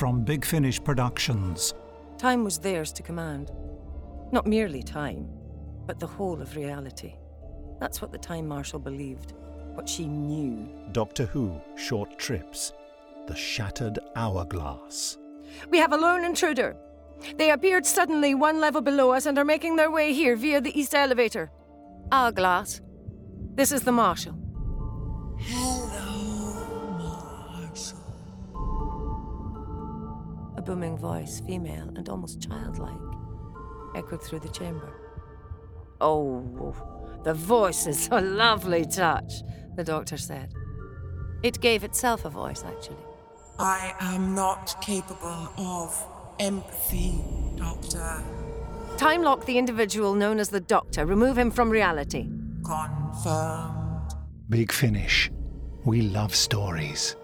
from Big Finish Productions. Time was theirs to command. Not merely time, but the whole of reality. That's what the Time Marshal believed, what she knew. Doctor Who Short Trips. The Shattered Hourglass. We have a lone intruder. They appeared suddenly 1 level below us and are making their way here via the east elevator. Hourglass. This is the Marshal. Hello, Marshal. A booming voice, female and almost childlike, echoed through the chamber. Oh, the voice is a lovely touch, the doctor said. It gave itself a voice, actually. I am not capable of empathy, Doctor. Time lock the individual known as the Doctor. Remove him from reality. Confirmed. Big Finish. We love stories.